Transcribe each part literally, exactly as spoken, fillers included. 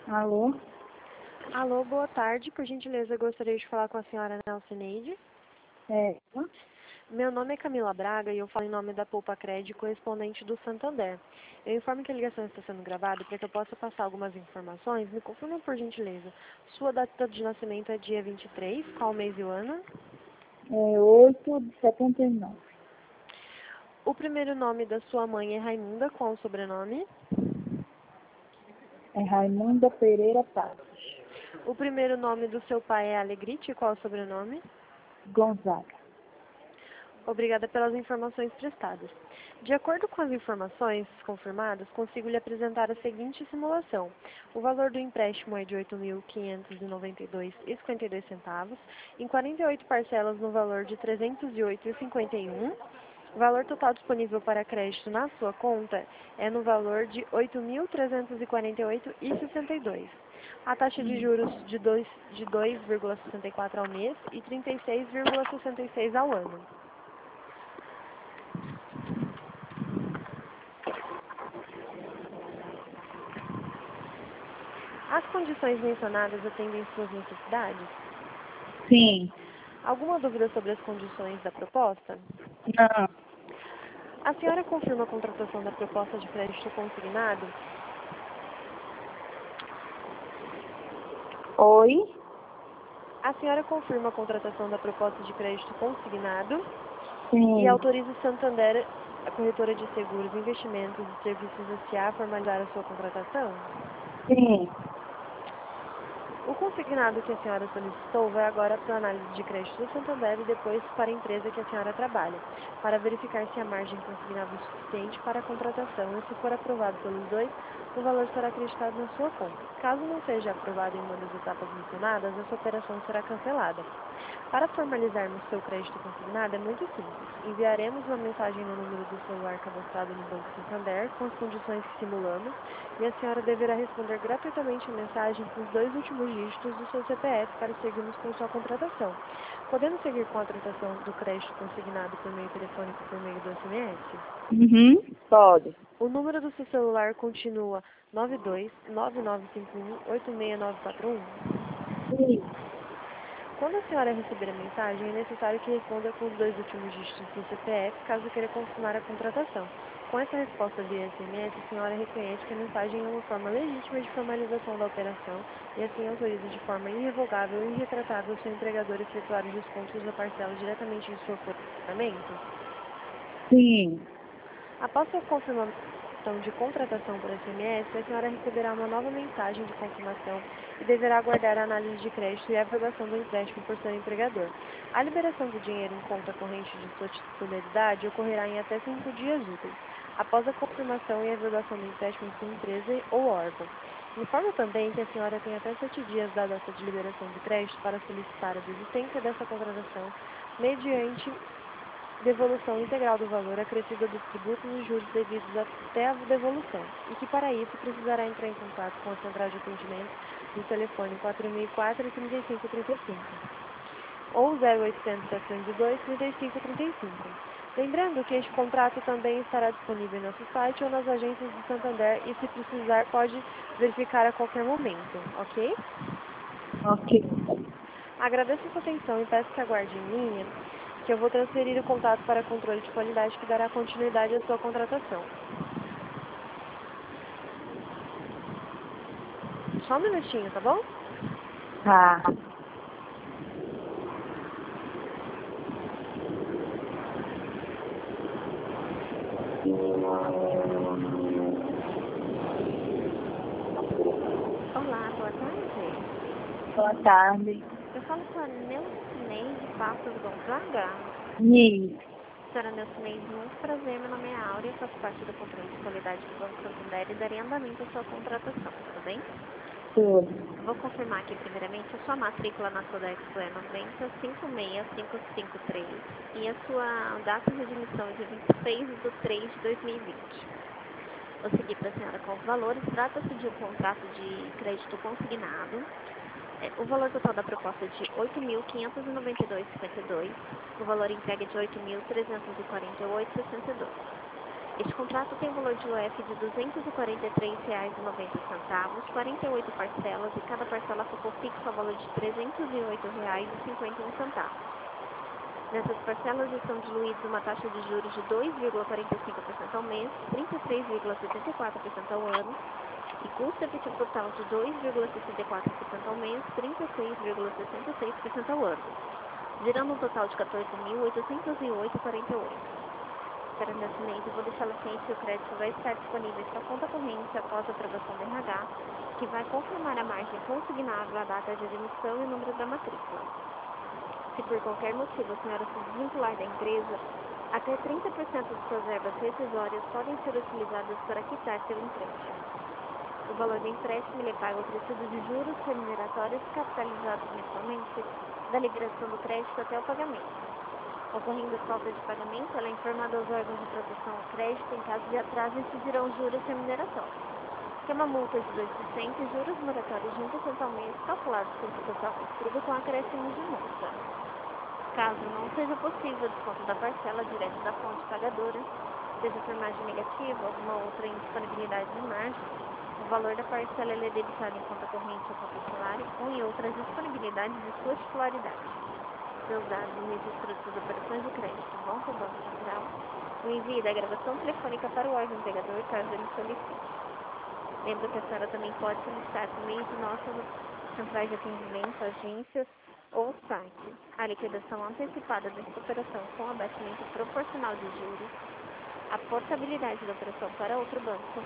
Alô? Alô, boa tarde. Por gentileza, eu gostaria de falar com a senhora Nelcineide. É. Meu nome é Camila Braga e eu falo em nome da Poupa Cred, correspondente do Santander. Eu informo que a ligação está sendo gravada para que eu possa passar algumas informações. Me confirma, por gentileza. Sua data de nascimento é dia vinte e três, qual mês e o ano? É oito de setenta e nove. O primeiro nome da sua mãe é Raimunda, qual o sobrenome? É Raimunda Pereira Passos. O primeiro nome do seu pai é Alegrite, qual o sobrenome? Gonzaga. Obrigada pelas informações prestadas. De acordo com as informações confirmadas, consigo lhe apresentar a seguinte simulação. O valor do empréstimo é de oito mil quinhentos e noventa e dois reais e cinquenta e dois centavos, em quarenta e oito parcelas no valor de trezentos e oito reais e cinquenta e um centavos. O valor total disponível para crédito na sua conta é no valor de oito mil trezentos e quarenta e oito reais e sessenta e dois centavos. A taxa de juros de dois de dois vírgula sessenta e quatro ao mês e trinta e seis vírgula sessenta e seis ao ano. As condições mencionadas atendem suas necessidades? Sim. Alguma dúvida sobre as condições da proposta? Não. A senhora confirma a contratação da proposta de crédito consignado? Oi? A senhora confirma a contratação da proposta de crédito consignado e Sim. autoriza o Santander, a corretora de seguros, investimentos e serviços S A a formalizar a sua contratação? Sim. O consignado que a senhora solicitou vai agora para a análise de crédito do Santander e depois para a empresa que a senhora trabalha, para verificar se a margem consignada é suficiente para a contratação e, se for aprovado pelos dois, o valor será acreditado na sua conta. Caso não seja aprovado em uma das etapas mencionadas, essa operação será cancelada. Para formalizarmos seu crédito consignado é muito simples. Enviaremos uma mensagem no número do celular cadastrado no Banco Santander com as condições que simulamos e a senhora deverá responder gratuitamente a mensagem com os dois últimos dígitos do seu C P F para seguirmos com sua contratação. Podemos seguir com a tratação do crédito consignado por meio telefônico por meio do S M S? Uhum. Pode. O número do seu celular continua nove dois nove nove cinco um oito seis nove quatro um? Sim. Quando a senhora receber a mensagem, é necessário que responda com os dois últimos dígitos do C P F, caso queira confirmar a contratação. Com essa resposta via S M S, a senhora reconhece que a mensagem é uma forma legítima de formalização da operação e assim autoriza de forma irrevogável e irretratável seu empregador a efetuar os descontos da parcela diretamente em sua folha de pagamento. Sim. Após sua confirmação de contratação por S M S, a senhora receberá uma nova mensagem de confirmação e deverá aguardar a análise de crédito e a aprovação do empréstimo por seu empregador. A liberação do dinheiro em conta corrente de sua titularidade ocorrerá em até cinco dias úteis, após a confirmação e a aprovação do empréstimo em sua empresa ou órgão. Informo também que a senhora tem até sete dias da data de liberação do crédito para solicitar a desistência dessa contratação mediante devolução integral do valor acrescido dos tributos e juros devidos até a devolução, e que para isso precisará entrar em contato com a central de atendimento no telefone quatro mil e quatro, trinta e cinco trinta e cinco ou zero oitocentos, setecentos e dois, trinta e cinco trinta e cinco. Lembrando que este contrato também estará disponível em nosso site ou nas agências do Santander e, se precisar, pode verificar a qualquer momento, ok? Ok. Agradeço a sua atenção e peço que aguarde em linha, que eu vou transferir o contato para controle de qualidade que dará continuidade à sua contratação. Só um minutinho, tá bom? Tá. Olá, boa tarde. Boa tarde. Eu falo com a Neucineide Passos Gonzaga. Isso. Senhora Neucineide, muito prazer, meu nome é Áurea, faço parte do controle de qualidade do Banco Santander e darei andamento à sua contratação, tudo bem? Tudo. Eu vou confirmar aqui primeiramente a sua matrícula na Sodexo é noventa cinco seis cinco cinco três e a sua data de admissão é de vinte e seis de três de dois mil e vinte. Vou seguir para a senhora com os valores. Trata-se de um contrato de crédito consignado. É, o valor total da proposta é de oito mil quinhentos e noventa e dois reais e cinquenta e dois centavos. O valor entregue é de oito mil trezentos e quarenta e oito reais e sessenta e dois centavos. Este contrato tem valor de U F de duzentos e quarenta e três reais e noventa centavos, quarenta e oito parcelas, e cada parcela ficou fixa ao valor de trezentos e oito reais e cinquenta e um centavos. Nessas parcelas estão diluídos uma taxa de juros de dois vírgula quarenta e cinco por cento ao mês, trinta e três vírgula setenta e quatro por cento ao ano, e custo efetivo total de dois vírgula sessenta e quatro por cento ao mês, trinta e seis vírgula sessenta e seis por cento ao ano, gerando um total de quatorze mil oitocentos e oito vírgula quarenta e oito. Esperando esse mês, eu vou deixar a ciência que o crédito vai estar disponível para conta corrente após a aprovação do R H, que vai confirmar a margem consignável, a data de admissão e o número da matrícula. Se por qualquer motivo a senhora se desvincular da empresa, até trinta por cento de suas verbas rescisórias podem ser utilizadas para quitar seu empréstimo. O valor do empréstimo ele é pago acrescido de juros remuneratórios capitalizados mensalmente da liberação do crédito até o pagamento. Ocorrendo falta de pagamento, ela é informada aos órgãos de proteção ao crédito. Em caso de atraso, incidirão juros remuneratórios, que é uma multa de dois por cento e juros moratórios de um por cento ao mês, calculados sobre o total recebido com acréscimo de multa. Caso não seja possível o desconto da parcela direto da fonte pagadora, seja por margem negativa ou alguma outra indisponibilidade de margem, o valor da parcela é debitado em conta corrente ou conta ou em outras disponibilidades de sua titularidade. Seus dados e registro de suas operações de crédito vão para o Banco Central. O envio da gravação telefônica para o órgão empregador, caso ele solicite. Lembra que a senhora também pode solicitar por meio de nossas centrais de atendimento, agências ou site a liquidação antecipada desta operação com abatimento proporcional de juros, a portabilidade da operação para outro banco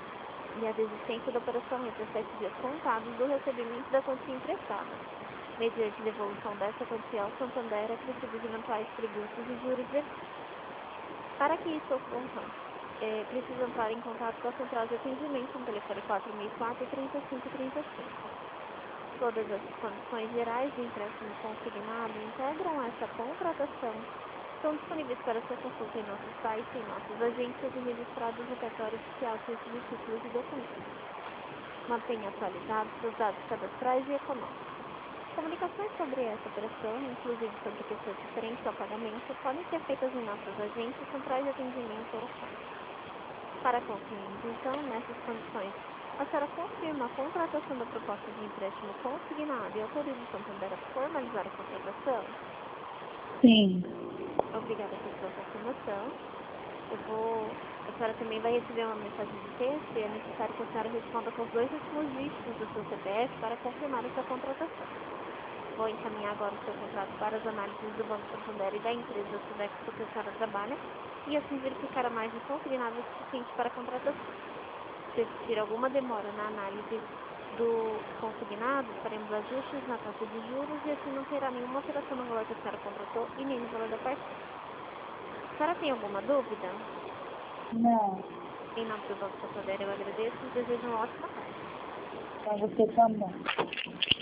e a desistência da operação entre sete dias contados do recebimento da quantia emprestada. Mediante devolução dessa quantia ao Santander, acrescidos eventuais tributos e juros devidos. Para que isso ocorra, é preciso entrar em contato com a central de atendimento no telefone quatro mil e quatro, trinta e cinco trinta e cinco. Todas as condições gerais de empréstimo consignado integram essa contratação. Estão disponíveis para sua consulta em nosso site, em nossas agências e registrados no cartório oficial de títulos e documentos. Mantenha atualizados seus dados cadastrais e econômicos. Comunicações sobre essa operação, inclusive sobre questões diferentes ao pagamento, podem ser feitas em nossas agências, centrais de atendimento ou site. Para concluirmos, então, nessas condições, a senhora confirma a contratação da proposta de empréstimo consignado e autoriza o Santander a formalizar a contratação? Sim. Obrigada pela sua confirmação. Eu vou... A senhora também vai receber uma mensagem de texto e é necessário que a senhora responda com os dois últimos dígitos do seu C P F para confirmar a sua contratação. Vou encaminhar agora o seu contrato para as análises do Banco Santander e da empresa Sudex que a senhora trabalha e assim verificar a margem consignável suficiente para a contratação. Se existir alguma demora na análise do consignado, faremos ajustes na taxa de juros e assim não terá nenhuma alteração no valor que a senhora contratou e nem no valor da parcela. A senhora tem alguma dúvida? Não. Em nome do Banco Santander eu agradeço e desejo uma ótima tarde. Para você também.